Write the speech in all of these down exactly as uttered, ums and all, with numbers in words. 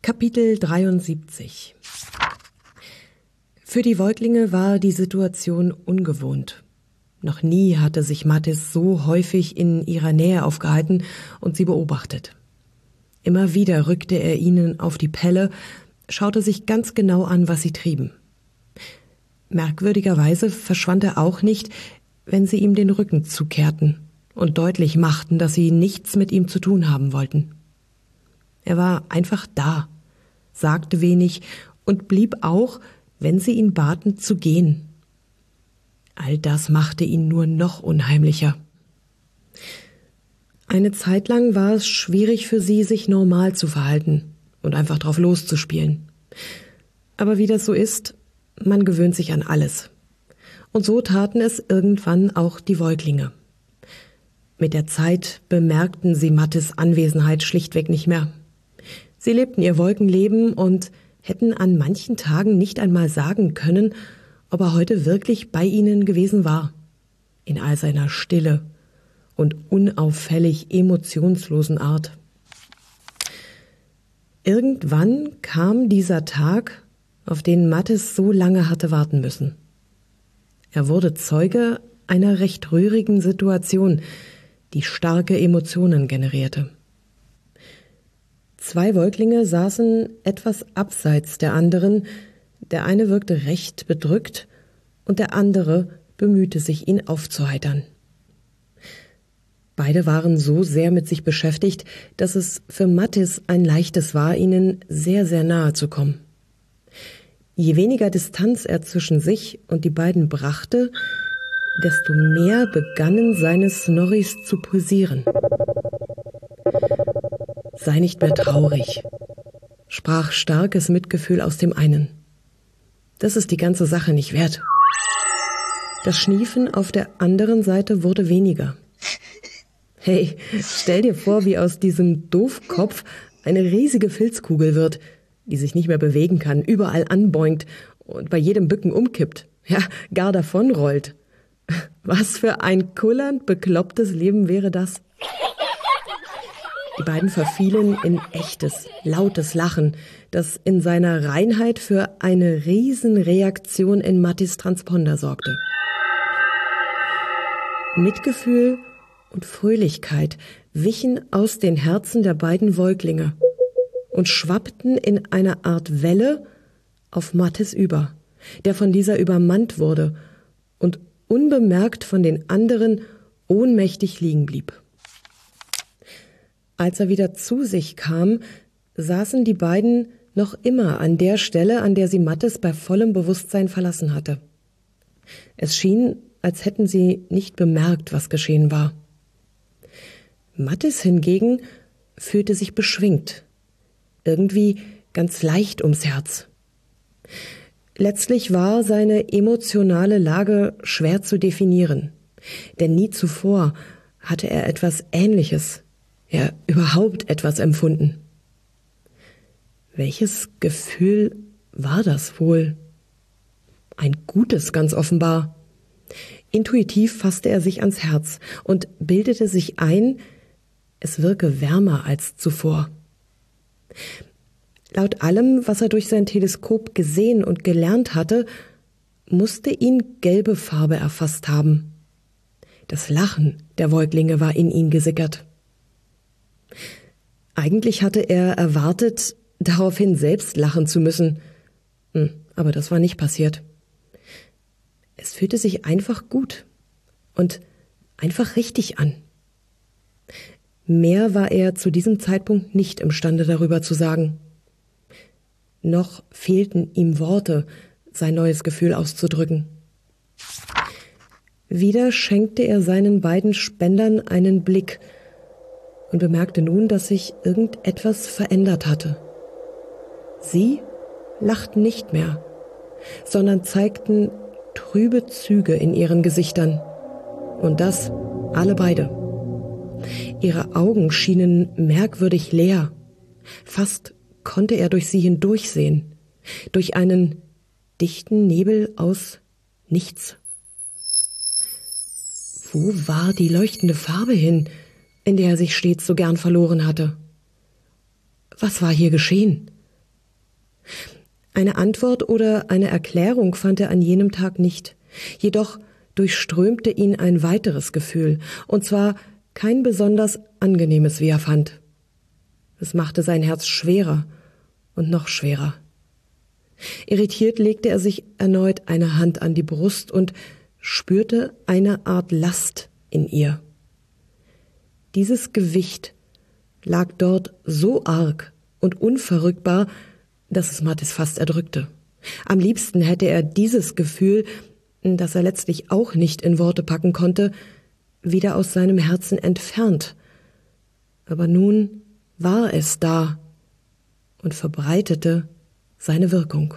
Kapitel dreiundsiebzig. Für die Voigtlinge war die Situation ungewohnt. Noch nie hatte sich Mattis so häufig in ihrer Nähe aufgehalten und sie beobachtet. Immer wieder rückte er ihnen auf die Pelle, schaute sich ganz genau an, was sie trieben. Merkwürdigerweise verschwand er auch nicht, wenn sie ihm den Rücken zukehrten und deutlich machten, dass sie nichts mit ihm zu tun haben wollten. Er war einfach da, sagte wenig und blieb auch, wenn sie ihn baten, zu gehen. All das machte ihn nur noch unheimlicher. Eine Zeit lang war es schwierig für sie, sich normal zu verhalten und einfach drauf loszuspielen. Aber wie das so ist, man gewöhnt sich an alles. Und so taten es irgendwann auch die Voigtlinge. Mit der Zeit bemerkten sie Mattis Anwesenheit schlichtweg nicht mehr. Sie lebten ihr Wolkenleben und hätten an manchen Tagen nicht einmal sagen können, ob er heute wirklich bei ihnen gewesen war. In all seiner Stille und unauffällig emotionslosen Art. Irgendwann kam dieser Tag, auf den Mattis so lange hatte warten müssen. Er wurde Zeuge einer recht rührigen Situation, die starke Emotionen generierte. Zwei Voigtlinge saßen etwas abseits der anderen, der eine wirkte recht bedrückt und der andere bemühte sich, ihn aufzuheitern. Beide waren so sehr mit sich beschäftigt, dass es für Mattis ein leichtes war, ihnen sehr, sehr nahe zu kommen. Je weniger Distanz er zwischen sich und die beiden brachte, desto mehr begannen seine Snorris zu pulsieren. »Sei nicht mehr traurig«, sprach starkes Mitgefühl aus dem einen. »Das ist die ganze Sache nicht wert.« Das Schniefen auf der anderen Seite wurde weniger. »Hey, stell dir vor, wie aus diesem Doofkopf eine riesige Filzkugel wird, die sich nicht mehr bewegen kann, überall anboingt und bei jedem Bücken umkippt, ja, gar davonrollt. Was für ein kullernd beklopptes Leben wäre das?« Die beiden verfielen in echtes, lautes Lachen, das in seiner Reinheit für eine Riesenreaktion in Mattis Transponder sorgte. Mitgefühl und Fröhlichkeit wichen aus den Herzen der beiden Voigtlinge und schwappten in einer Art Welle auf Mattis über, der von dieser übermannt wurde und unbemerkt von den anderen ohnmächtig liegen blieb. Als er wieder zu sich kam, saßen die beiden noch immer an der Stelle, an der sie Mattis bei vollem Bewusstsein verlassen hatte. Es schien, als hätten sie nicht bemerkt, was geschehen war. Mattis hingegen fühlte sich beschwingt, irgendwie ganz leicht ums Herz. Letztlich war seine emotionale Lage schwer zu definieren, denn nie zuvor hatte er etwas Ähnliches, ja überhaupt etwas empfunden. Welches Gefühl war das wohl? Ein gutes, ganz offenbar. Intuitiv fasste er sich ans Herz und bildete sich ein, es wirke wärmer als zuvor. Laut allem, was er durch sein Teleskop gesehen und gelernt hatte, musste ihn gelbe Farbe erfasst haben. Das Lachen der Voigtlinge war in ihn gesickert. Eigentlich hatte er erwartet, daraufhin selbst lachen zu müssen. Hm, aber das war nicht passiert. Es fühlte sich einfach gut und einfach richtig an. Mehr war er zu diesem Zeitpunkt nicht imstande darüber zu sagen. Noch fehlten ihm Worte, sein neues Gefühl auszudrücken. Wieder schenkte er seinen beiden Spendern einen Blick und bemerkte nun, dass sich irgendetwas verändert hatte. Sie lachten nicht mehr, sondern zeigten trübe Züge in ihren Gesichtern. Und das alle beide. Ihre Augen schienen merkwürdig leer. Fast konnte er durch sie hindurchsehen, durch einen dichten Nebel aus nichts. Wo war die leuchtende Farbe hin, in der er sich stets so gern verloren hatte? Was war hier geschehen? Eine Antwort oder eine Erklärung fand er an jenem Tag nicht. Jedoch durchströmte ihn ein weiteres Gefühl, und zwar kein besonders angenehmes, wie er fand. Es machte sein Herz schwerer und noch schwerer. Irritiert legte er sich erneut eine Hand an die Brust und spürte eine Art Last in ihr. Dieses Gewicht lag dort so arg und unverrückbar, dass es Matthis fast erdrückte. Am liebsten hätte er dieses Gefühl, das er letztlich auch nicht in Worte packen konnte, wieder aus seinem Herzen entfernt. Aber nun war es da und verbreitete seine Wirkung.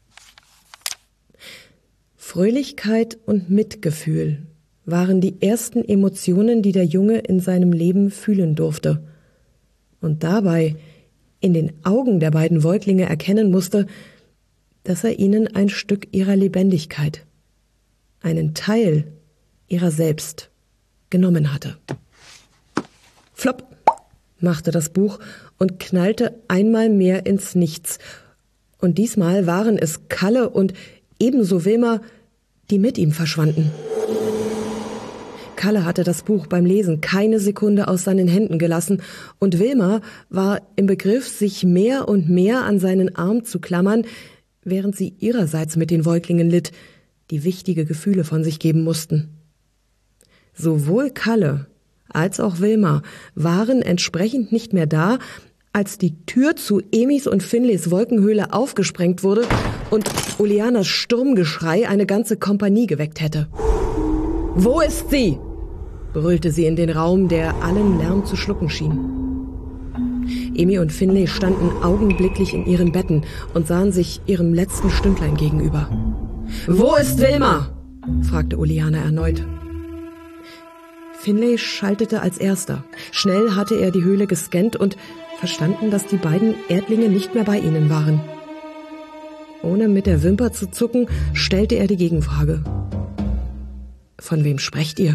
Fröhlichkeit und Mitgefühl waren die ersten Emotionen, die der Junge in seinem Leben fühlen durfte. Und dabei in den Augen der beiden Säuglinge erkennen musste, dass er ihnen ein Stück ihrer Lebendigkeit, einen Teil ihrer selbst genommen hatte. Flop machte das Buch und knallte einmal mehr ins Nichts. Und diesmal waren es Kalle und ebenso Wilma, die mit ihm verschwanden. Kalle hatte das Buch beim Lesen keine Sekunde aus seinen Händen gelassen, und Wilma war im Begriff, sich mehr und mehr an seinen Arm zu klammern, während sie ihrerseits mit den Säuglingen litt, die wichtige Gefühle von sich geben mussten. Sowohl Kalle als auch Wilma waren entsprechend nicht mehr da, als die Tür zu Emis und Finleys Wolkenhöhle aufgesprengt wurde und Oleanas Sturmgeschrei eine ganze Kompanie geweckt hätte. »Wo ist sie?« brüllte sie in den Raum, der allen Lärm zu schlucken schien. Emi und Finley standen augenblicklich in ihren Betten und sahen sich ihrem letzten Stündlein gegenüber. »Wo ist Wilma?« fragte Oleana erneut. Finley schaltete als erster. Schnell hatte er die Höhle gescannt und verstanden, dass die beiden Erdlinge nicht mehr bei ihnen waren. Ohne mit der Wimper zu zucken, stellte er die Gegenfrage. »Von wem sprecht ihr?«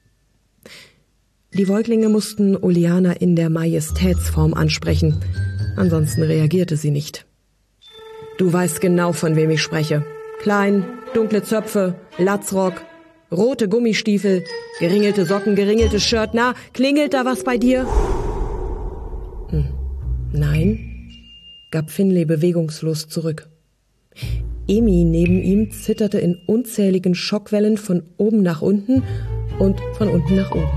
Die Säuglinge mussten Oleana in der Majestätsform ansprechen, ansonsten reagierte sie nicht. »Du weißt genau, von wem ich spreche. Klein, dunkle Zöpfe, Latzrock, rote Gummistiefel, geringelte Socken, geringeltes Shirt. Na, klingelt da was bei dir?« Hm. »Nein«, gab Finley bewegungslos zurück. Emi neben ihm zitterte in unzähligen Schockwellen von oben nach unten und von unten nach oben.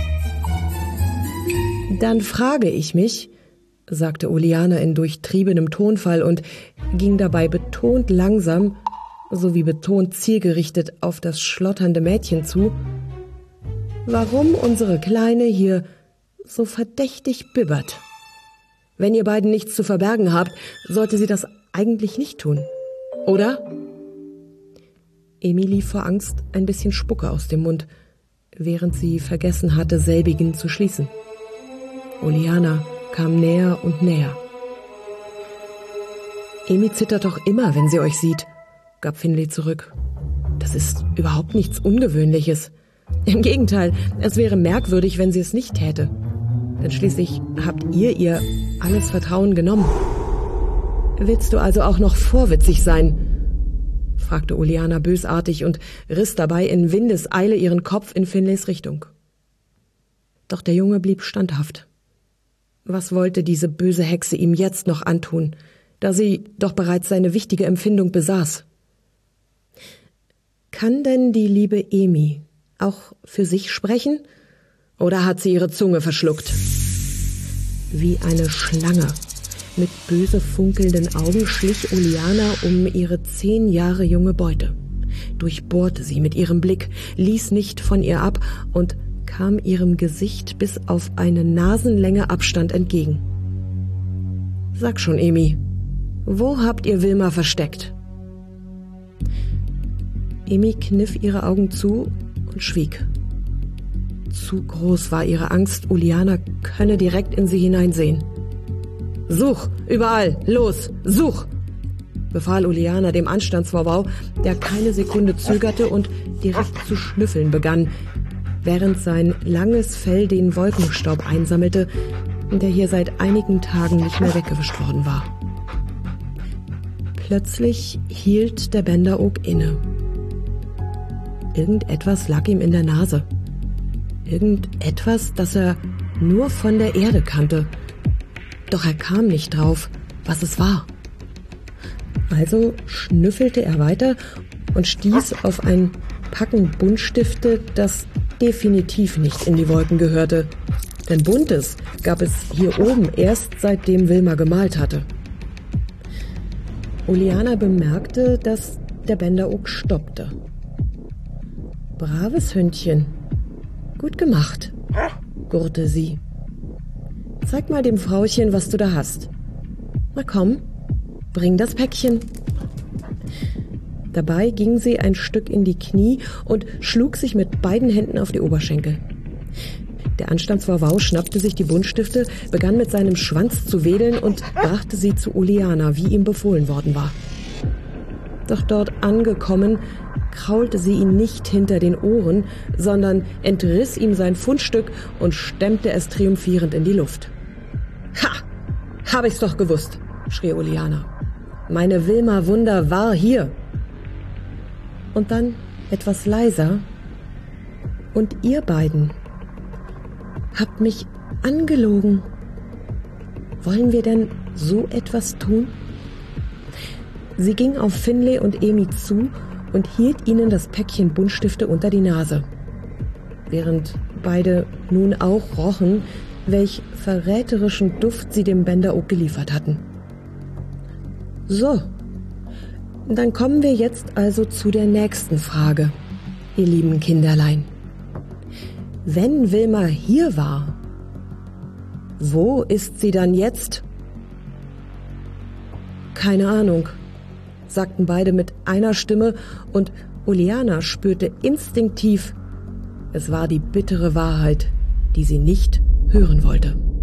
»Dann frage ich mich«, sagte Oleana in durchtriebenem Tonfall und ging dabei betont langsam sowie betont zielgerichtet auf das schlotternde Mädchen zu, »warum unsere Kleine hier so verdächtig bibbert. Wenn ihr beiden nichts zu verbergen habt, sollte sie das eigentlich nicht tun, oder?« Emi lief vor Angst ein bisschen Spucke aus dem Mund, während sie vergessen hatte, selbigen zu schließen. Oleana kam näher und näher. »Emi zittert doch immer, wenn sie euch sieht«, gab Finley zurück. »Das ist überhaupt nichts Ungewöhnliches. Im Gegenteil, es wäre merkwürdig, wenn sie es nicht täte. Denn schließlich habt ihr ihr alles Vertrauen genommen. Willst du also auch noch vorwitzig sein?« fragte Oleana bösartig und riss dabei in Windeseile ihren Kopf in Finleys Richtung. Doch der Junge blieb standhaft. Was wollte diese böse Hexe ihm jetzt noch antun, da sie doch bereits seine wichtige Empfindung besaß? Kann denn die liebe Emi auch für sich sprechen? Oder hat sie ihre Zunge verschluckt? Wie eine Schlange mit böse funkelnden Augen schlich Oleana um ihre zehn Jahre junge Beute, durchbohrte sie mit ihrem Blick, ließ nicht von ihr ab und kam ihrem Gesicht bis auf eine Nasenlänge Abstand entgegen. »Sag schon, Emi, wo habt ihr Wilma versteckt?« Emi kniff ihre Augen zu und schwieg. Zu groß war ihre Angst, Oleana könne direkt in sie hineinsehen. »Such, überall, los, such!« befahl Oleana dem Anstandswauwau, der keine Sekunde zögerte und direkt zu schnüffeln begann, während sein langes Fell den Wolkenstaub einsammelte, der hier seit einigen Tagen nicht mehr weggewischt worden war. Plötzlich hielt der Bender-Og inne. Irgendetwas lag ihm in der Nase. Irgendetwas, das er nur von der Erde kannte. Doch er kam nicht drauf, was es war. Also schnüffelte er weiter und stieß auf ein Packen Buntstifte, das definitiv nicht in die Wolken gehörte. Denn Buntes gab es hier oben erst seitdem Wilma gemalt hatte. Oleana bemerkte, dass der Bender-Og stoppte. »Braves Hündchen. Gut gemacht«, gurrte sie. »Zeig mal dem Frauchen, was du da hast. Na komm, bring das Päckchen.« Dabei ging sie ein Stück in die Knie und schlug sich mit beiden Händen auf die Oberschenkel. Der Anstandswauwau schnappte sich die Buntstifte, begann mit seinem Schwanz zu wedeln und brachte sie zu Oleana, wie ihm befohlen worden war. Doch dort angekommen, kraulte sie ihn nicht hinter den Ohren, sondern entriss ihm sein Fundstück und stemmte es triumphierend in die Luft. »Ha! Hab ich's doch gewusst«, schrie Oleana. »Meine Wilma Wunder war hier.« Und dann etwas leiser: »Und ihr beiden habt mich angelogen. Wollen wir denn so etwas tun?« Sie ging auf Finlay und Emi zu und hielt ihnen das Päckchen Buntstifte unter die Nase, während beide nun auch rochen, welch verräterischen Duft sie dem Bender-Og geliefert hatten. »So, dann kommen wir jetzt also zu der nächsten Frage, ihr lieben Kinderlein. Wenn Wilma hier war, wo ist sie dann jetzt?« »Keine Ahnung«, sagten beide mit einer Stimme, und Oleana spürte instinktiv, es war die bittere Wahrheit, die sie nicht hören wollte.